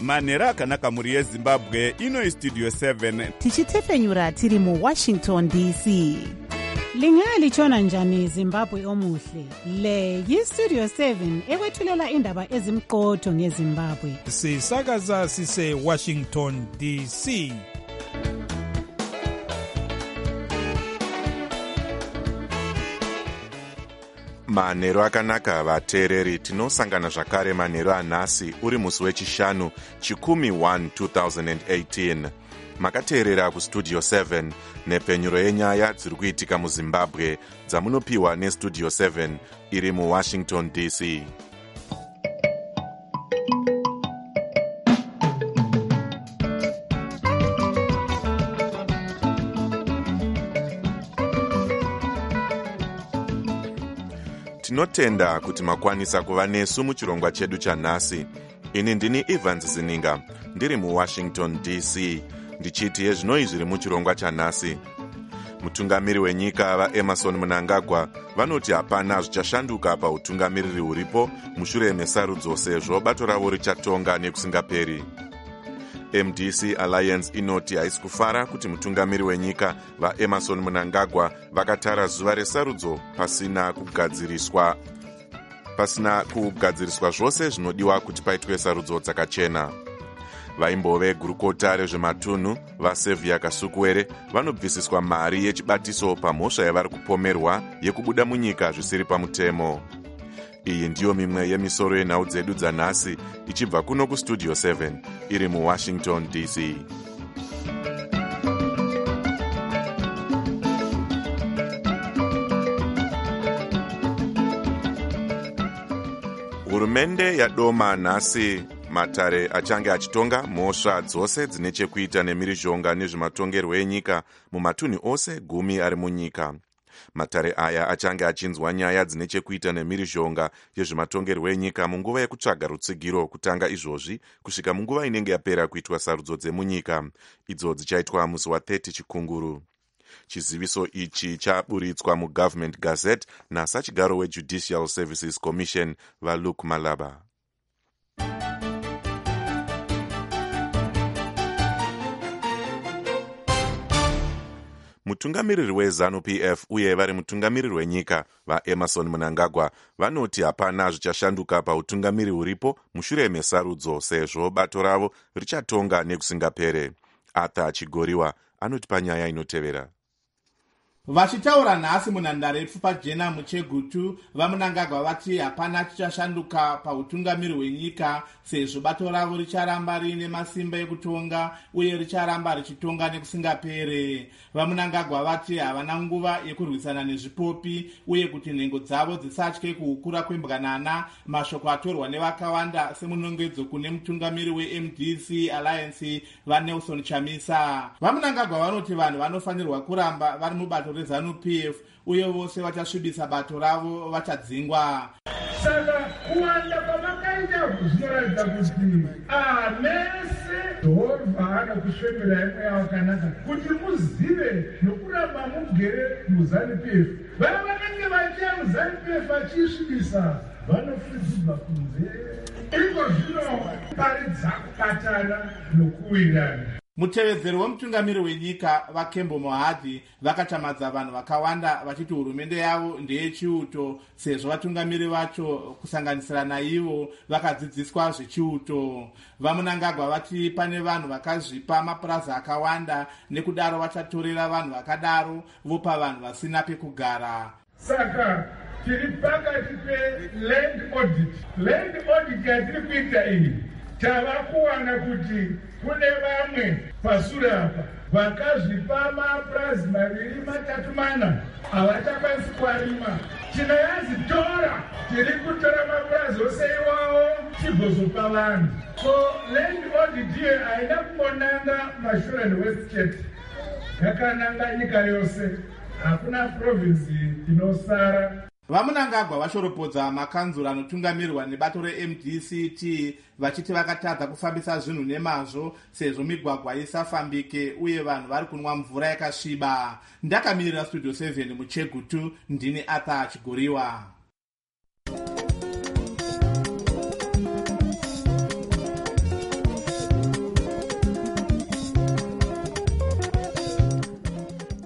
manhero akanaka mhuri yezimbabwe. Ino istudio 7 tichitefenyura tiri muWashington DC. Lingalitshona njani Zimbabwe omuhle? Le yistudio 7 ekwethulela indaba ezimqotho ngeZimbabwe. Sisakaza sise Washington DC. Manhero akanaka vateereri, tinosangana zvakare manhero anhasi uri musi wechishanu chikumi 1 2018. Makateerera kustudio 7 nepenyuro yenyaya dziri kuitika muZimbabwe dzamunopiwa nestudio 7 iri muWashington DC. Tinotenda kuti makwanisa kuva nesu muchirongwa chedu chanhasi. Ini ndini Evans Zininga, ndiri muWashington DC, ndichiti yezvinoi zviri muchirongwa chanhasi. Mutungamiri wenyika vaEmmerson Mnangagwa vanoti hapana zvichashanduka pautungamiriri huripo mushure mesarudzo sezvo bato ravo richatonga nekusingaperi. MDC Alliance inoti haisi kufara kuti mutungamiri wenyika vaEmmerson Mnangagwa vakatara zuva resarudzo pasina kugadziriswa zvose zvinodiwa kuti paitwe sarudzo dzakachena. Vaimbove gurukota rezvematunhu vaSevia Kasukuwere vanobvisiswa mari yechibatiso pamhosva yavari kupomerwa yekubuda munyika zvisiri pamutemo. Iyi ndiyo mimwe yemisoro yenhau dzedu dzanhasi ichibva kuno kustudio 7 iri muWashington DC. Hurumende yadoma nhasi matare achange achitonga mhosva dzose dzine chekuita nemhirizhonga nezvematongerwo enyika mumatunhu ose 10 ari munyika. Matare aya achange achinzwa nyaya dzine chekuita nemhirizhonga yezvematongerwo enyika munguva yekutsvaga rutsigiro kutanga izvozvi kusvika munguva inenge yapera kuitwa sarudzo dzemunyika, idzo dzichaitwa musi wa30 chikunguru. Chiziviso ichi chaburitswa muGovernment Gazette nasachigaro weJudicial Services Commission vaLuke Malaba. Mutungamiriri weZANU-PF uye vari mutungamiriri wenyika vaEmmerson Mnangagwa vanoti hapana zvichashanduka pautungamiri huripo mushure mesarudzo sezvo bato ravo richatonga nekusingapere. Arthur Chigoriwa anoti panyaya inotevera. Vachitaura nhasi munhandare yepfupa jena muChegutu, vaMnangagwa vati hapana chichashanduka pautungamiri hwenyika sezvo bato ravo richaramba riine masimba ekutonga uye richaramba richitonga nekusingapere. VaMnangagwa vati havana nguva yekurwisana nezvipopi uye kuti nhengo dzavo dzisatye kuhukura kwembwanana, mashoko atorwa nevakawanda semunongedzo kune mutungamiri weMDC Alliance vaNelson Chamisa. VaMnangagwa vanoti vanhu vanofanirwa kuramba vari mubato reZANU-PF uye vose vachasvibisa bato ravo vachadzingwa. Saka kuwanda kwavakaita zvinoratidza kuti amese Jehovha anokusvembera imwe yavo kanaka kuti muzive nokuramba mugere muZANU-PF. Vaya vanenge vachiya muZANU-PF vachisvibisa vanofudzidzwa kunze. Iko zvino paridza kubatana nokuwirana. Mutevedzeri wemutungamiri wenyika vaKembo Mohadhi vakachamadza vanhu vakawanda vachiti hurumende yavo ndeyechiuto sezvo vatungamiri vacho kusanganisira naivo vakadzidziswa zvechiuto. VaMnangagwa vati pane vanhu vakazvipa mapurazi akawanda nekudaro vachatorera vanhu vakadaro vopa vanhu vasina pekugara. Saka tiri pakati peland audit. Land audit yatiri kuita iyi tava kuwana kuti kune vamwe pasure apa vakazvipa mapurazi 2, 3, 4 havachakwanisi kuarima. Tinoyanzi tora, tiri kutora mapurazi ose iwawo tigozopa vanhu. So land audit iyo haina kumbonanga Mashure and West Cape, yakananga nyika yose, hakuna province inosara. VaMnangagwa vashoropodza makanzuro anotungamirwa nebato reMDCT vachiti vakatadza kufambisa zvinhu nemazvo sezvo migwagwa isafambike uye vanhu vari kunwa mvura yakasviba. Ndakamirira studio 7 muChegutu, ndini Arthur Chigoriwa.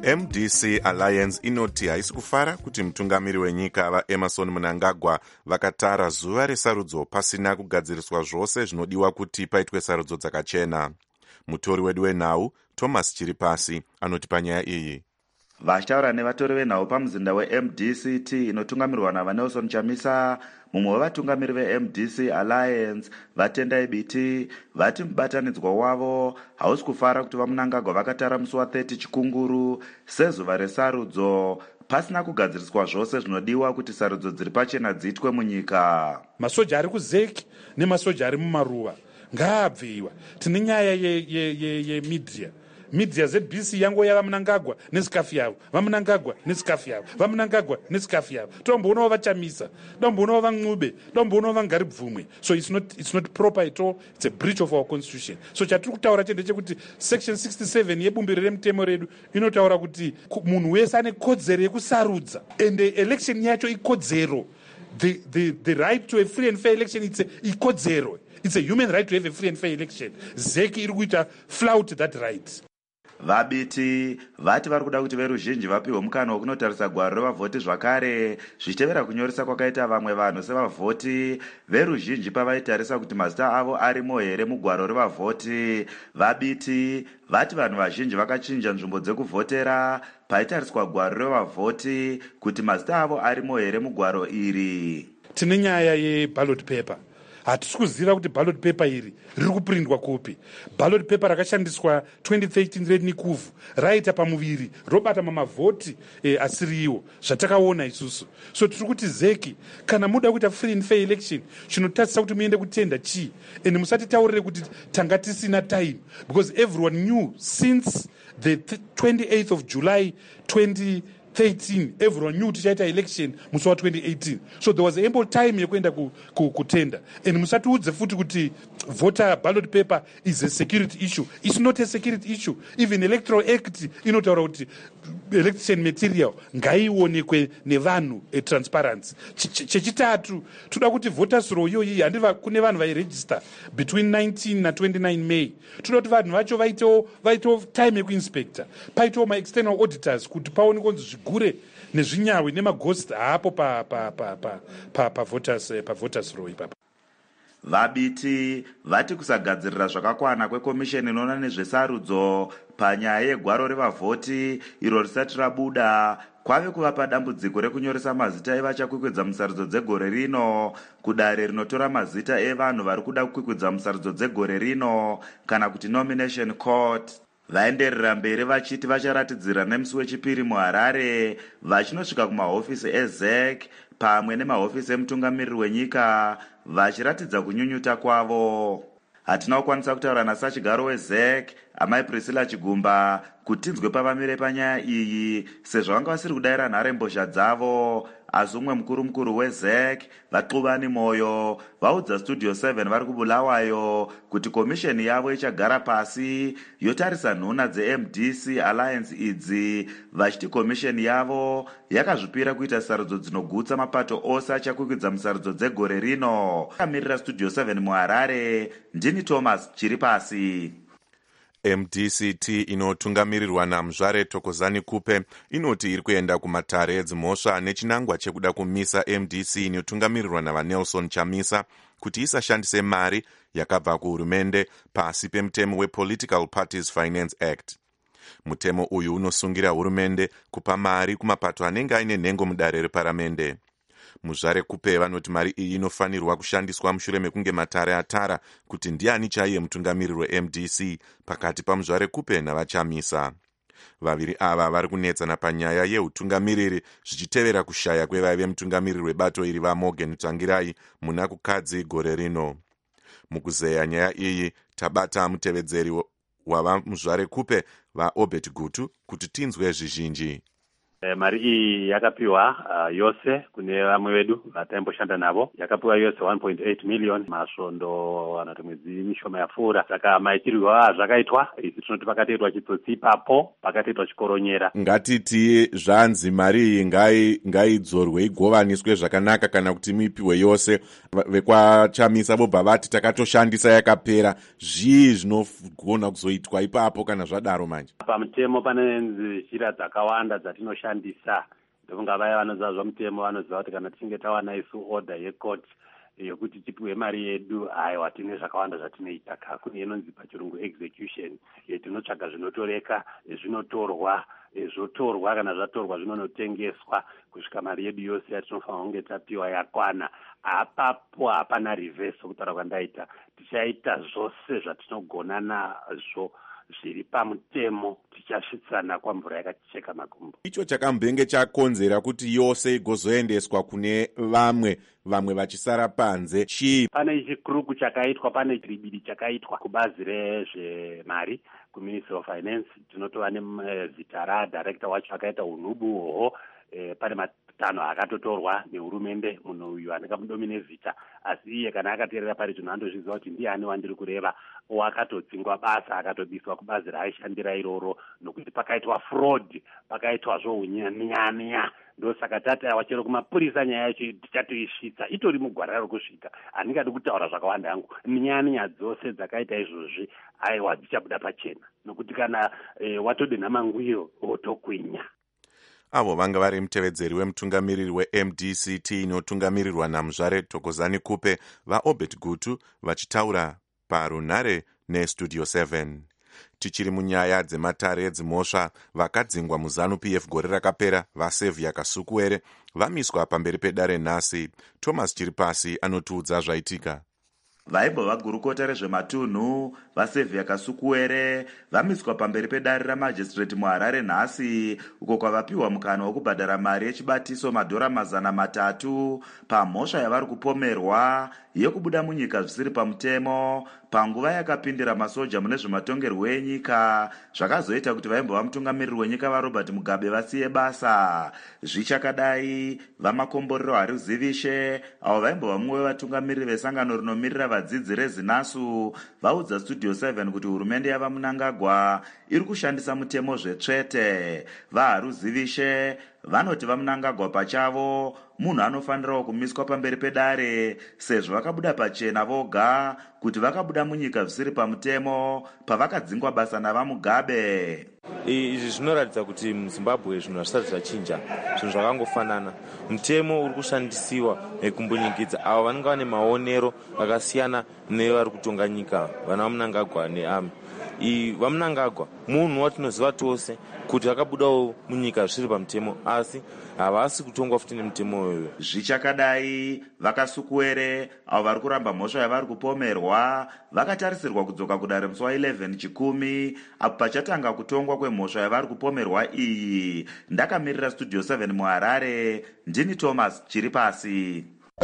MDC Alliance inoti haisi kufara kuti mutungamiri wenyika vaEmmerson Mnangagwa vakatara zuva resarudzo pasina kugadziriswa zvose zvinodiwa kuti paitwe sarudzo dzakachena. Mutori wedu wenhau Thomas Chiripasi anoti panyaya iyi. Vachitaura nevatori venhau pamuzinda weMDCT inotungamirwa naVanelson Chamisa, mumwe wevatungamiri veMDC Alliance, vatendai biti, vati mubatanidzwa wavo hausi kufara kuti vaMnangagwa vakatara musi wa30 Chikunguru sezuva resarudzo pasina kugadziriswa zvose zvinodiwa kuti sarudzo dziri pachena dziitwe munyika. Masoja ari kuZEC nemasoja ari mumaruva ngaabviwa. Tine nyaya media ZBC yango yava Mnangagwa nesikafu yavo, vaMnangagwa nesikafu yavo, vaMnangagwa nesikafu yavo. Tomboonawo vaChamisa, tomboonawo vaNcube, tomboonawo vaNgaribvumwe. So it's not proper at all. It's a breach of our constitution. So chatiri kutaura chete chekuti section 67 yebumbiro remutemo redu inotaura kuti munhu wese ane kodzero yekusarudza, and election yacho ikodzero. The right to a free and fair election, it's ikodzero. It's a human right to have a free and fair election. ZEC iri kuita flout that right. Vabiti vati vari kuda kuti veruzhinji vapiwe mukana wekunotarisa gwaro revavhoti zvakare zvichitevera kunyoresa kwakaita vamwe vanhu sevavhoti veruzhinji pavaitarisa kuti mazita avo arimo here mugwaro revavhoti. Vabiti vati vanhu vazhinji vakachinja nzvimbo dzekuvhotera paitariswa gwaro revavhoti kuti mazita avo arimo here mugwaro iri. Tine nyaya yeballot paper. Hatisi kuziva kuti ballot paper iri riri kuprindwa kupi. Ballot paper rakashandiswa 2013 reNikuvu raita pamuviri robata mamavhoti asiriwo zvatakaona isusu. So tiri kuti ZEC kana muda kuita free and fair election chinotarisira kuti muende kutenda chii, and musatitaurire kuti tanga tisina time, because everyone knew since the 28th of July 2013 everyone knew tichaita election musi wa2018. So there was ample time yekuenda kutenda, and musatiudze futi kuti voter ballot paper is a security issue. It's not a security issue. Even Electoral Act inotaura kuti election material ngaiwonekwe nevanhu transparency. Chechitatu toda kuti voters roll iyoyi handiva kune vanhu vairegister between 19 na 29 May. Toda kuti vanhu vacho vaitewo time yekuinspector, paitewo ma-external auditors kuti paone konzi zvigure nezvinyawi nemaghost hapo pa voters roll ipapa. Vabiti vati kusagadzirira zvakakwana kwekomisheni inoona nezvesarudzo panyaya yegwaro revavhoti iro risati rabuda kwave kuvapa dambudziko rekunyoresa mazita evachakwikwidzwa musarudzo dzegore rino kudare rinotora mazita evanhu vari kuda kukwikwidzwa musarudzo dzegore rino kana kuti nomination court. Vaenderera mberi vachiti vacharatidzira nemusi wechipiri muHarare vachinosvika kumahofisi eZEC pamwe nemahofisi emutungamiriri wenyika vachiratidza kunyunyuta kwavo. Hatina kukwanisa kutaura nasachigaro weZEC amai Priscilla Chigumba kuti tinzwe pavamire panyaya iyi sezvo vanga vasiri kudayira nharembozha dzavo. Asi umwe mukuru weZEC vaXubani Moyo vaudza Studio 7 vari kuBulawayo kuti komisheni yavo ichagara pasi yotarisa nhuna dzeMDC Alliance idzi, vachiti komisheni yavo yakazvipira kuita sarudzo dzinogutsa mapato ose achakwikwidza musarudzo dzegore rino. Akamirira Studio 7 muHarare, ndini Thomas Chiripasi. MDCT inotungamirirwa naMuzvare Thokozani Kupe inoti iri kuenda kumatare edzimhosva nechinangwa chekuda kumisa MDC inotungamirirwa naVanelson Chamisa kuti isashandise mari yakabva kuhurumende pasi pemutemo wePolitical Parties Finance Act. Mutemo uyu unosungira hurumende kupa mari kumapato anenge aine nhengo mudare reparamende. Muzvare Kupe vanoti mari iyi inofanirwa kushandiswa mushure mekunge matare atara kuti ndiani chaiye mutungamiriri weMDC pakati paMuzvare Kupe navaChamisa. Vaviri ava vari kunetsana panyaya yeutungamiriri zvichitevera kushaya kwevaive mutungamiriri webato iri vaMorgan Tsvangirai muna kukadzi gore rino. Mukuzeya nyaya iyi tabata mutevedzeri wavaMuzvare Kupe vaObert Gutu kuti tinzwe zvizhinji. Mari iyi yakapiwa yose kune vamwe vedu vataimboshandisa navo. Yakapiwa yose 1.8 million masvondo kana kuti mwedzi mishoma yapfuura. Saka maitirwo azvakaitwa isi tinoti pakatoitwa chitsotsi ipapo, pakatoitwa chikoronyera. Ngatiti zvanzi mari iyi ngaidzorwe igovaniswe zvakanaka kana kuti mipiwe yose. Vekwachamisa vobva vati takatoshandisa yakapera. Zvii zvinogona kuzoitwa ipapo kana zvadaro manje? Pamutemo pane njira dzakawanda dzatinoshandisa. Ndovunga vaya vanoziva zvomutemo vanoziva kuti kana tichinge tawana isu order yecourt yokuti tipiwe mari yedu, aiwa tine zvakawanda zvatinoita. Kune inonzi pachirungu execution, tinotsvaga zvinotoreka, zvinotorwa, zvotorwa kana zvatorwa zvinonotengeswa kusvika mari yedu yose yatinofanira kunge tapiwa yakwana. Apapo hapana reverse kutaura kwandaita. Tichaita zvose zvatinogona nazvo zviri pamutemo, tichasvitsana kwamvura yakacheka makumbo. Icho chakambenge chakonzera kuti yose igozoendeswa kune vamwe vachisara panze chii? Pane chikuruku chakaitwa, pane tribidi chakaitwa kubazi rezvemari kuMinistry of Finance. Tinotova nezita radirector wacho akaita unubu hoho. Pane matanho akatotorwa nehurumende, munhu uyu andingamudomine zita, asi iye kana akateerera pari zvinhu andozviziva kuti ndiani wandiri kureva. Wakatodzingwa basa, akatobiswa kubazi raaishandira iroro nokuti pakaitwa fraud, pakaitwa zvohunyanya. Ndosaka tati wachero kumapurisa nyaya yacho tichatoisvitsa, itori mugwara rokusvika. Handingadi kutaura zvakawanda hangu. Nyanya dzose dzakaita izvozvi aiwa dzichabuda pachena, nokuti kana watodonha mangwiro wotokwinya. Avo vanga vari mutevedzeri wemutungamiriri weMDCT inotungamirirwa naMuzvare Thokozani Kupe vaObert Gutu vachitaura parunhare neStudio 7. Tichiri munyaya dzematare edzimhosva, vakadzingwa muZANU-PF gore rakapera vaSevia Kasukuwere vamiswa pamberi pedare nhasi. Thomas Chiripasi anotiudza zvaitika. Vaibva vagurukota rezvematunhu vaSevia Kasukuwere vamiswa pamberi pedare ramajistrate muHarare nhasi, uko kwavapiwa mukana wokubhadhara mari yechibatiso $300 pamhosva yavari kupomerwa yekubuda munyika zvisiri pamutemo panguva yakapindira masoja mune zvematongerwo enyika, zvakazoita kuti vaibva vamutungamiriri wenyika vaRobert Mugabe vasiye basa. Zvichakadai, vamakomborero Haruzivishe avo vaibva vamwe vatungamiriri vesangano rinomirira vadzidzi reZinasu vaudza Studio 7 kuti hurumende yavaMunangagwa iri kushandisa mutemo zvetsvete. VaHaruzivishe vanoti vaMunangagwa pachavo munhu anofanirawo kumiswa pamberi pedare sezvo vakabuda pachena voga kuti vakabuda munyika zvisiri pamutemo pavakadzingwa basa navaMugabe. Izvi zvinoratidza kuti muZimbabwe zvinhu hazvisati zvachinja, zvinhu zvakangofanana. Mutemo uri kushandisiwa kumbunyikidzwa avo vanenge vane maonero akasiyana nevari kutonga nyika, vana vaMunangagwa neAMI. VaMunangagwa munhu watinoziva tose kuti vakabudawo munyika zvisiri pamutemo, asi havasi kutongwa futi nemutemo uyu. Zvichakadai, vaKasukuwere avo vari kuramba mhosva yavari kupomerwa vakatarisirwa kudzoka kudare musi wa11 Chikumi apo pachatanga kutongwa kwemhosva yavari kupomerwa iyi. Ndakamirira Studio 7 muHarare, ndini Thomas Chiripasi.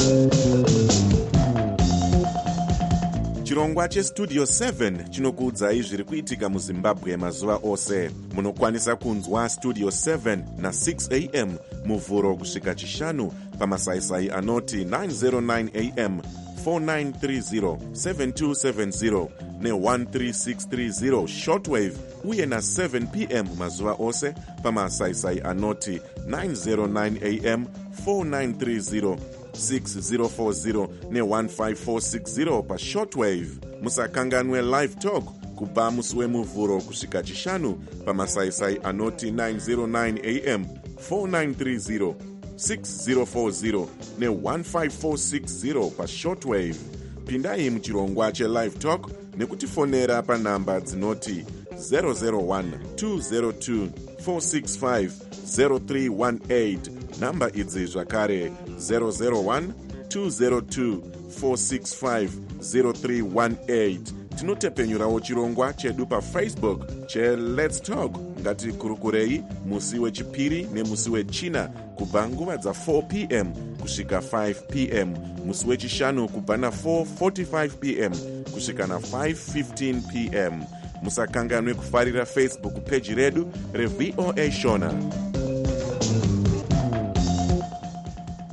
Chirongwa cheStudio 7 chinokuudzai zviri kuitika muZimbabwe mazuva ose. Munokwanisa kunzwa Studio 7 na6 am muvhuro kusvika chishanu pamasaisai anoti 909 am, 4930, 7270 ne13630 shortwave uye na7 pm mazuva ose pamasaisai anoti 909 am, 4930, 6040 ne15460 pashortwave. Musakanganwe live talk kubva musi wemuvhuro kusvika chishanu pamasaisai anoti 909 am, 4930, 6040 ne15460 pashortwave. Pindai muchirongwa chelive talk nekutifonera panhamba dzinoti 001 202 465 0318. Namba idzi zvakare 001 202 465 0318. Tinotepenyurawo chirongwa chedu paFacebook cheLet's Talk. Ngatikurukurei musi wechipiri nemusi wechina kubva nguva dza4 pm kusvika 5 pm, musi wechishanu kubva na4:45 pm kusvika na5:15 pm. Musakanganwe kufarira Facebook page redu reVOA Shona.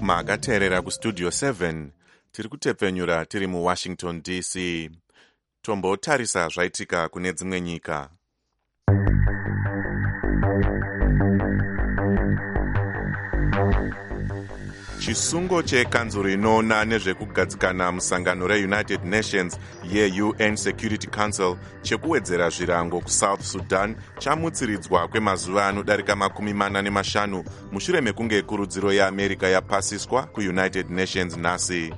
makateerera kustudio 7 tiri kutepfenyura tiri muwashington dc. Tombotarisa zvaitika kune dzimwe nyika. Chisungo chekanzuro inoona nezvekugadzikana musangano reunited nations yeUN Security Council chekuwedzera zvirango kuSouth Sudan chamutsiridzwa kwemazuva anodarika 45 mushure mekunge kurudziro yeAmerica yapasiswa kuUnited Nations nhasi.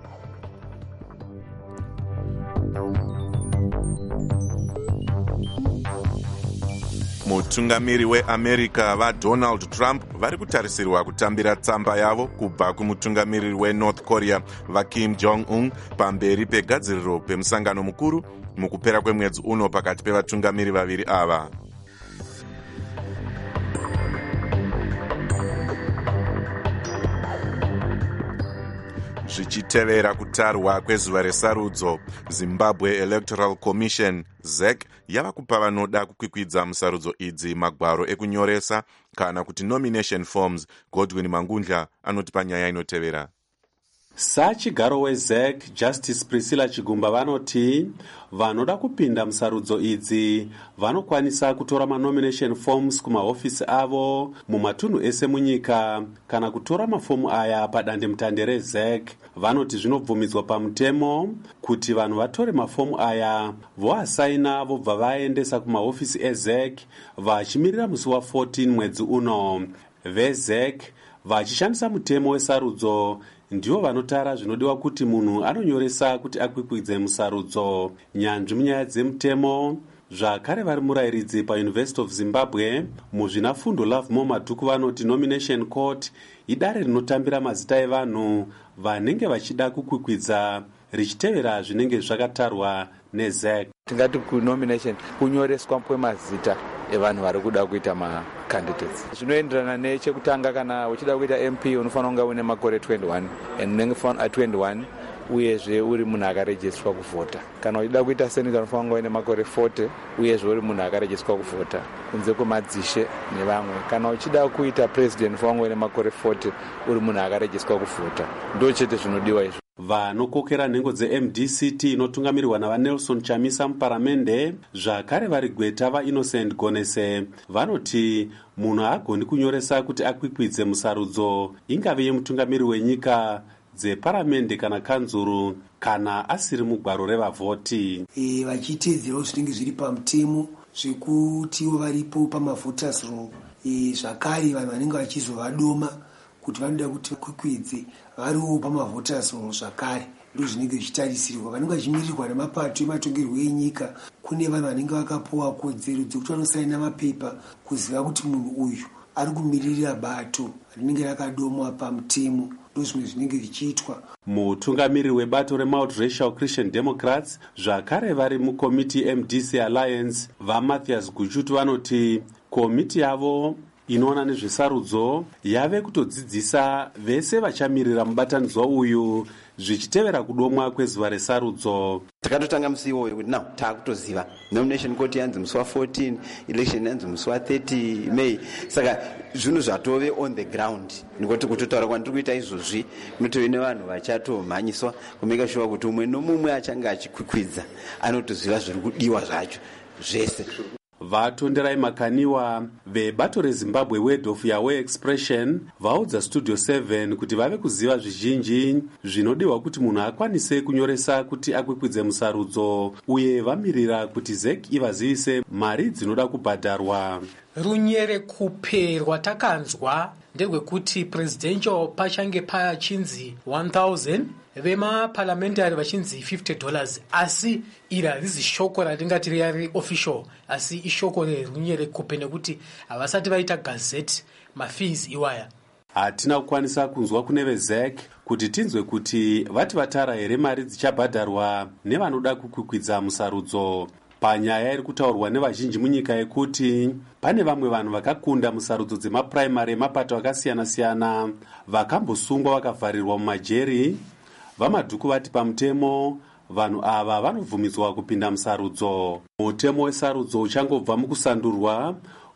Mutungamiri weAmerica vaDonald Trump vari kutarisirwa kutambira tsamba yavo kubva kumutungamiriri weNorth Korea vaKim Jong-un pamberi pegadziriro pemusangano mukuru mukupera kwemwedzi uno pakati pevatungamiri vaviri ava. Zvichitevera kutarwa kwezuva resarudzo, Zimbabwe Electoral Commission ZEC yava kupa vanoda kukwikwidza musarudzo idzi magwaro ekunyoresa kana kuti nomination forms. Godwin Mangundla anoti panyaya inotevera. Sachigaro weZEC Justice Priscilla Chigumba vanoti vanoda kupinda musarudzo idzi vanokwanisa kutora manomination forms kumahofisi avo mumatunhu ese munyika kana kutora mafomu aya padandemutande reZEC. Vanoti zvinobvumidzwa pamutemo kuti vanhu vatore mafomu aya voasaina vobva vaendesa kumahofisi eZEC vachimirira musi wa14 mwedzi uno. VeZEC vachishandisa mutemo wesarudzo ndivo vanotara zvinodiwa kuti munhu anonyoresa kuti akwikwidze musarudzo. Nyanzvi munyaya dzemutemo zvakare vari murayiridzi paUniversity of Zimbabwe muzvinafundo Lovemore Madhuku vanoti nomination court idare rinotambira mazita evanhu vanenge vachida kukwikwidza richitevera zvinenge zvakatarwa neZEC. Tingati kunomination kunyoreswa kwemazita evanhu vari kuda kuita macandidates. Zvinoenderana nechekutanga, kana uchida kuita MP unofanira kunge une makore 21 unenge 21 uyezve uri munhu akarejiswa kuvhota. Kana uchida kuita senator unofanira kunge une makore 40 uyezve uri munhu akarejiswa kuvhota kunze kwemadzishe nevamwe. Kana uchida kuita president unofanira kunge une makore 40 uri munhu akarejiswa kuvhota. Ndo chete zvinodiwa izvo. Vanokokera nhengo dzeMDCT inotungamirirwa navaNelson Chamisa muparamende zvakare vari gweta vaInnocent Gonese vanoti munhu haagoni kunyoresa kuti akwikwidze musarudzo ingave yemutungamiri wenyika dzeparamende kana kanzuru kana asiri mugwaro revavhoti. Vachiteedzerawo zvinenge zviri pamutemo zvekutiwo varipo pamavhoters roll. Zvakare vanhu vanenge vachizovadoma kuti vanoda kuti vakwikwidze variwo pamavhoters roll zvakare ndo zvinenge zvichitarisirwa. Vanenge vachimirirwa nemapato ematongerwo enyika kune vanhu vanenge vakapuwa kodzero dzekuti vanosaina mapepa kuziva kuti munhu uyu ari kumirira bato rinenge rakadomwa pamutemo. Ndo zvimwe zvinenge zvichiitwa. Mutungamiri webato reMultiracial Christian Democrats zvakare vari mukomiti MDC Alliance vaMathias Guchutu vanoti komiti yavo inoona nezvesarudzo yave kutodzidzisa vese vachamirira mubatanidzwa uyu zvichitevera kudomwa kwezuva resarudzo. Takatotanga musi iwoyo kuti now taakutoziva nomination court yanzi musi wa14, election yanzi musi wa30 May. Saka zvinhu zvatove on the ground. Nikuti kutotaura kwandiri kuita izvozvi kunotove nevanhu vachatomhanyiswa kumeka sure kuti umwe nomumwe achange achikwikwidza anotoziva zviri kudiwa zvacho zvese. Vatonderai Makaniwa vebato reZimbabwe Word of Yahweh Expression vaudza Studio 7 kuti vave kuziva zvizhinji zvinodiwa kuti munhu akwanise kunyoresa kuti akwikwidze musarudzo uye vamirira kuti ZEC ivazivise mari dzinoda kubhadharwa. Runyere kuperwa takanzwa ndegwekuti presidential pachange pachinzi 1000 vemaparliamentary vachinzi $50, asi iri harizi shoko ratingati riari official, asi ishoko rerunyere kupe nekuti havasati vaita gazette mafees iwaya. Hatina kukwanisa kunzwa kune veZEC kuti tinzwe kuti vati vatara here mari dzichabhadharwa nevanoda kukwikwidza musarudzo. Panyaya iri kutaurwa nevazhinji munyika yekuti pane vamwe vanhu vakakunda musarudzo dzemapuraimari emapato akasiyana-siyana vakambosungwa vakavharirwa mumajeri. VaMadhuku vati pamutemo vanhu ava vanobvumidzwa kupinda musarudzo. Mutemo wesarudzo uchangobva mukusandurwa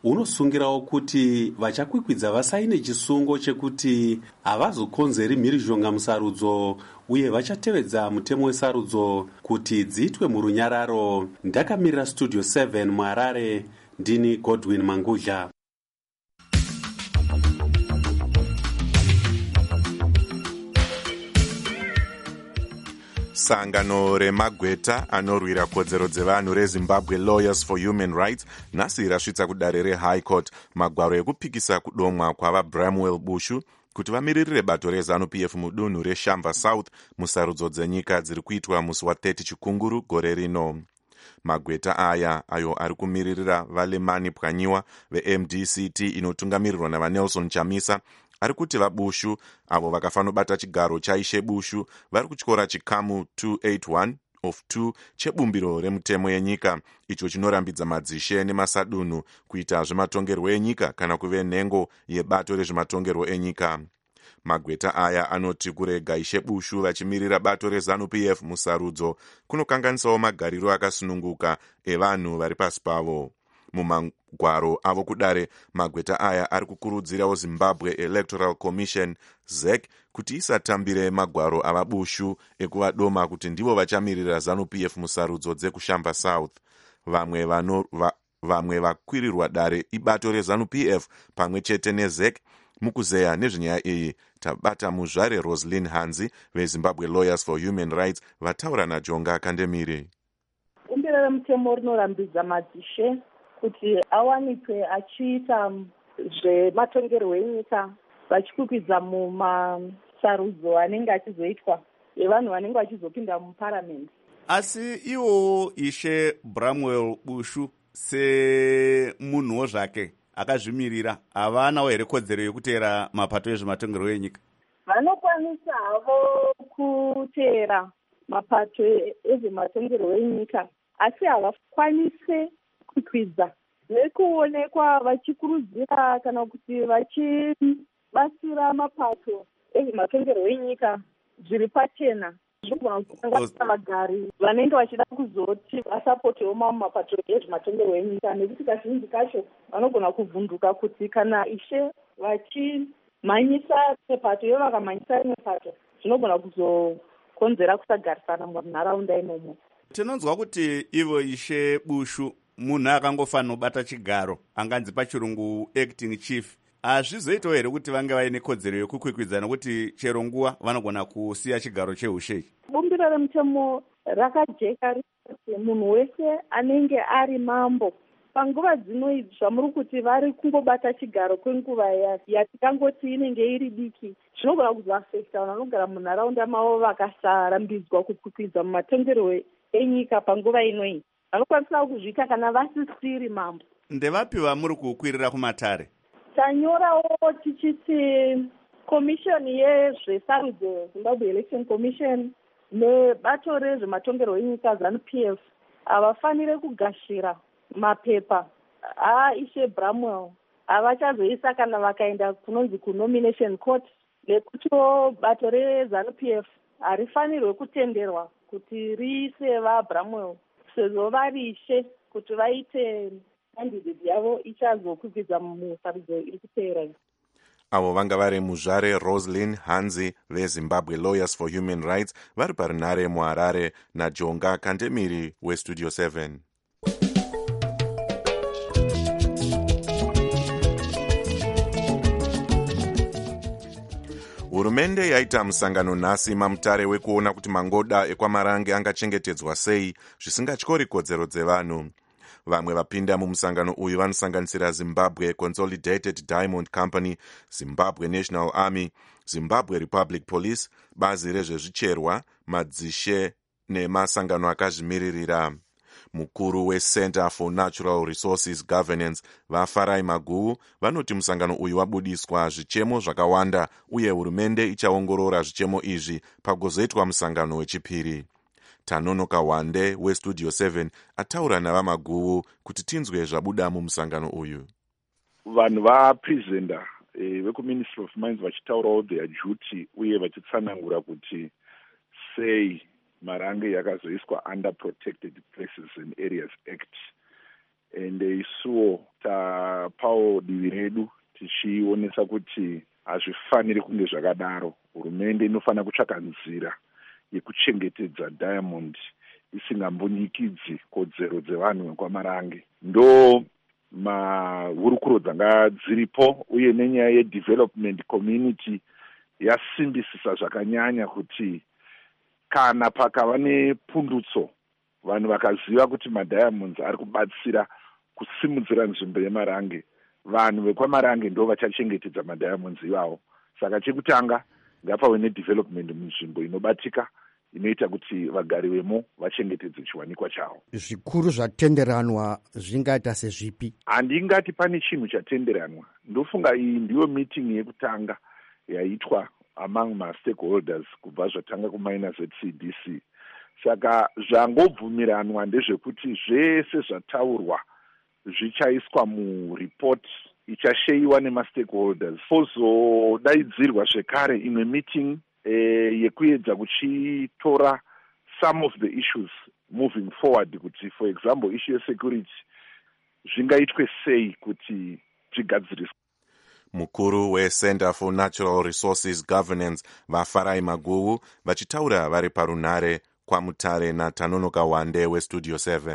unosungirawo kuti vachakwikwidza vasaine chisungo chekuti havazokonzeri mhirizhonga musarudzo uye vachatevedza mutemo wesarudzo kuti dziitwe murunyararo. Ndakamirira Studio 7 muHarare, ndini Godwin Mangudla. Sangano remagweta anorwira kodzero dzevanhu reZimbabwe Lawyers for Human Rights nhasi rasvitsa kudare reHigh Court magwaro ekupikisa kudomwa kwavaBramwell Bushu kuti vamiririre bato reZANU-PF mudunhu reShamva South musarudzo dzenyika dziri kuitwa musi wa30 Chikunguru gore rino. Magweta aya ayo ari kumiririra vaLemani Pwanyiwa veMDCT inotungamirirwa navaNelson Chamisa ari kuti vaBushu avo vakafanobata chigaro chaishe Bushu vari kutyora chikamu 281 of 2 chebumbiro remutemo yenyika icho chinorambidza madzishe nemasadunhu kuita zvematongerwo enyika kana kuve nhengo yebato rezvematongerwo enyika. Magweta aya anoti kurega ishe Bushu vachimirira bato reZANU-PF musarudzo kunokanganisawo magariro akasununguka evanhu vari pasi pavo. Mumagwaro avo kudare, magweta aya ari kukurudzirawo Zimbabwe Electoral Commission ZEC kuti isatambire magwaro avaBushu ekuvadoma kuti ndivo vachamirira ZANU-PF musarudzo dzekuShamva South. Vamwe vakwirirwa dare ibato reZANU-PF pamwe chete neZEC. Mukuzeya nezvenyaya iyi tabata muzvare Roslyn Hanzi veZimbabwe Lawyers for Human Rights vataura naJonga Kandemiri. Bumbiro remutemo rinorambidza madzishe kuti awanikwe achiita zvematongerwo enyika vachikwikwidza mumasarudzo anenge achizoitwa evanhu vanenge vachizopinda muparamendi. Asi iwo ishe Bramwell Bushu semunhuwo zvake akazvimirira havanawo here kodzero yekuteera mapato ezvematongerwo enyika? Vanokwanisa havo kuteera mapato ezvematongerwo enyika asi havakwanise kwikwidza nekuonekwa vachikurudzira kana kuti vachibasira mapato ezvematongerwo enyika zviri pachena. Zvigona kusanganisa vagari vanenge vachida kuzoti vasapotewo mamwe mapato ezvematongerwo enyika nekuti kazhinji kacho vanogona kuvhunduka kuti kana ishe vachimhanyisa pato ivo vakamhanyisa rimwe pato zvinogona kuzokonzera kusagarisana munharaunda imomo. Tinonzwa kuti ivo ishe Bushu munhu akangofanira kubata chigaro anganzi pachirungu acting chief. Hazvizoitawo here kuti vange vaine kodzero yekukwikwidza nokuti chero nguva vanogona kusiya chigaro cheushe? Bumbiro remutemo rakajeka kuti munhu wese anenge ari mambo panguva dzino idzi zvamuri kuti vari kungobata chigaro kwenguva yatikangoti inenge iri diki zvinogona kuzoafekta vanhu vanogara munharaunda mavo vakasarambidzwa kukwikwidza mumatongerwo enyika panguva inoyi. Vanokwanisa kuzviita kana vasisiri mambo. Ndevapi vamuri kukwirira kumatare? Tanyorawo tichiti komishoni yezvesarudzo Zimbabwe Election Commission nebato rezvematongerwo enyika ZANU-PF havafanire kugashira mapepa aishe Bramwell. Havachazoisa kana vakaenda kunonzi kunomination court nekutiwo bato reZANU-PF harifanirwe kutenderwa kuti riise vaBramwell sezvo varishe kuti vaite candidate yavo ichazokwikwidza musarudzo iri kuteera. Avo vanga vari muzvare Roslyn Hanzi veZimbabwe Lawyers for Human Rights vari parinhare muHarare naJonga Kandemiri weStudio 7. Hurumende yaita musangano nhasi mamutare wekuona kuti mangoda ekwaMarange angachengetedzwa sei zvisingatyori kodzero dzevanhu. Vamwe vapinda mumusangano uyu vanosanganisira Zimbabwe Consolidated Diamond Company, Zimbabwe National Army, Zimbabwe Republic Police, bazi rezvezvicherwa, madzishe nemasangano akazvimiririra. Mukuru weCenter for Natural Resources Governance vaFarai Maguwu vanoti musangano uyu wabudiswa zvichemo zvakawanda uye hurumende ichaongorora zvichemo izvi pagozoitwa musangano wechipiri. Tanonoka Wande weStudio 7 ataura navaMaguwu kuti tinzwe zvabuda mumusangano uyu. Vanhu vapresenda vekuMinistry of Mines vachitaurawo their duty uye vachitsanangura kuti sei Marange yakazoiswa under Protected Places and Areas Act ende isuwo tapawo divi redu tichionesa kuti hazvifaniri kunge zvakadaro. Hurumende inofanira kutsvaka nzira yekuchengetedza Diamond isingambonyikidzi kodzero dzevanhu vekwamarange. Ndo mahurukuro dzanga dziripo, uye nenyaya yedevelopment community yasimbisisa zvakanyanya kuti kana pakava nepundutso vanhu vakaziva kuti maDiamonds ari kubatsira kusimudzira nzvimbo yemarange, vanhu vekwamarange ndo vachachengetedza maDiamonds iwawo. Saka chekutanga ngapave nedevelopment munzvimbo inobatika inoita kuti vagari vemo vachengetedze chiwanikwa chavo. Zvikuru zvatenderanwa zvingaita sezvipi? Handingati pane chinhu chatenderanwa. Ndofunga iyi ndiyo meeting yekutanga yaitwa among ma-stakeholders kubva zvatanga kumaina ZCDC. Saka zvangobvumiranwa ndezvekuti zvese zvataurwa zvichaiswa mureport ichasheyiwa nema-stakeholders. Pozodaidzirwa zvekare imwe meeting yekuedza kuchitora some of the issues moving forward, kuti for example issue yesecurity zvingaitwe sei kuti zvigadziriswe. Mukuru weCenter for Natural Resources Governance vaFarai Maguvu vachitaura vari parunare kwaMutare naTanonoka Wande weStudio 7.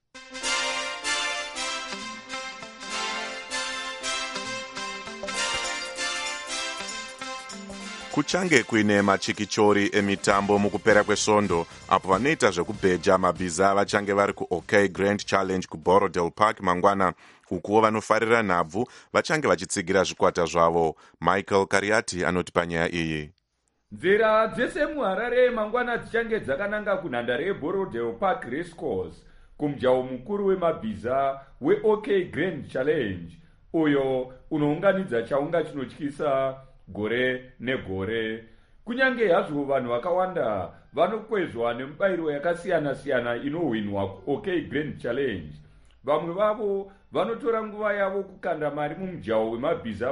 Kuchange kuine machikichori emitambo mukupera kwesvondo apo vanoita zvekubheja mabhiza vachange vari kuOK Grand Challenge kuBorodale Park mangwana, ukuwo vanofarira nhabvu vachange vachitsigira zvikwata zvavo. Michael Kariati anoti panyaya iyi. Nzira dzese muHarare mangwana dzichange dzakananga kunhandare yeBorodale Park Racecourse kumujaho mukuru wemabhiza weOK Grand Challenge, uyo unounganidza chaunga chinotyisa gore negore. Kunyange hazvo vanhu vakawanda vanokwezva nemubayiro yakasiyana-siyana inohwinwa kuOK Grand Challenge, vamwe vavo vanotora nguva yavo kukanda mari mumujaho wemabhiza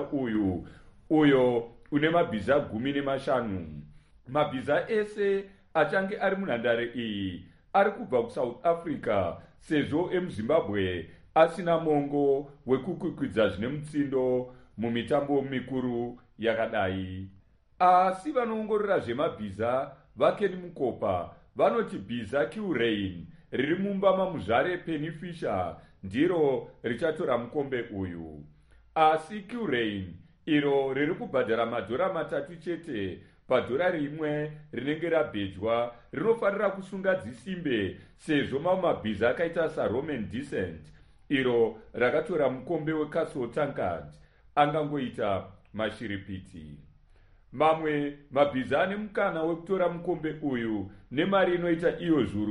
uyo une mabhiza 15. Mabhiza ese achange ari munhandare iyi ari kubva kuSouth Africa, sezvo emuZimbabwe asina mongo wekukwikwidza zvine mutsindo mumitambo mikuru yakadai. Asi vanoongorora zvemabhiza vaKeni Mukopa vanoti bhiza Q-Rain riri mumba mamuzvare Penny Fisher ndiro richatora mukombe uyu. Asi Q-Rain iro riri kubhadhara $3 chete padhora rimwe rinenge rabhejwa rinofanira kusunga dzisimbe, sezvo mamwe mabhiza akaita saRoman Decent iro rakatora mukombe weCastle Tankard angangoita mashiripiti. Mamwe mabhiza ane mukana wekutora mukombe uyu nemari inoita iyo zviuru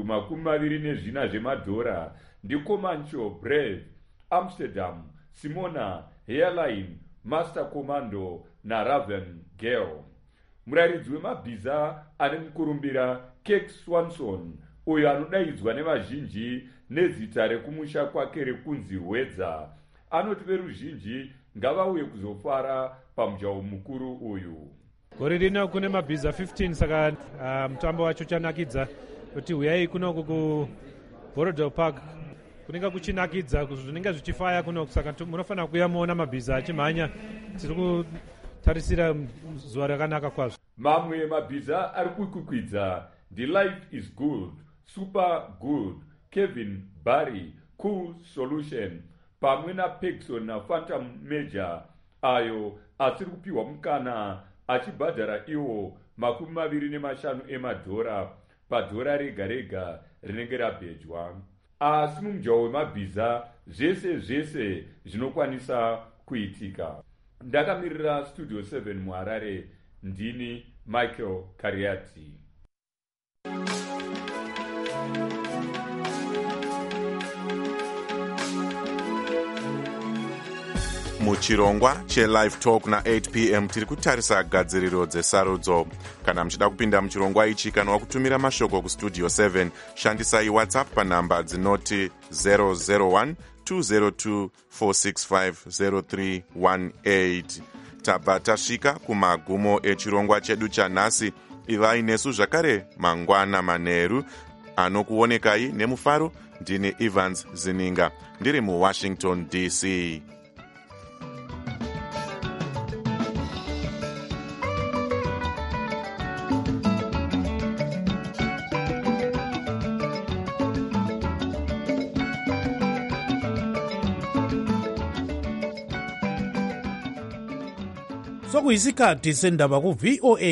$24 zvemadhora ndiComancho Brave, Amsterdam, Simona, Hairline, Master Commando naRaven Girl. Muraridzi wemabhiza ane mukurumbira Kek Swanson, uyo anodaidzwa nevazhinji nezita rekumusha kwake rekunzi Wedza, anoti veruzhinji ngavauye kuzofara pamujaho mukuru uyu. Gore rino kune mabhiza 15, saka mutambo wacho chanakidza kuti huyai kunoku kuBorodale Park kunenge kuchinakidza, zvinenge zvichifaya kunoku, saka munofanira kuuya muona mabhiza achimhanya. Tiri kutarisira zuva rakanaka kwazvo. Mamwe mabhiza ari kukwikwidza The Life is Good, Super Good, Kevin Barry, Cool Solution pamwe naPegson naPhantom Major, ayo asiri kupiwa mukana achibhadhara iwo $25 emadhora padhora rega rega rinenge rabhejwa. Asi mumujaho wemabhiza zvese zvinokwanisa kuitika. Ndakamirira Studio 7 muHarare, ndini Michael Kariati. Muchirongwa cheLive Talk na8 p.m. tiri kutarisa gadziriro dzesarudzo. Kana muchida kupinda muchirongwa ichi kana wakutumira mashoko kuStudio 7, shandisai WhatsApp panhamba dzinoti 001 202 465 0318. Tabva tasvika kumagumo echirongwa chedu chanhasi. Ivai nesu zvakare mangwana manheru. anokuonekai nemufaro ndine Evans Zininga ndiri muWashington DC. Sokuyisikhathi sendaba ku VOA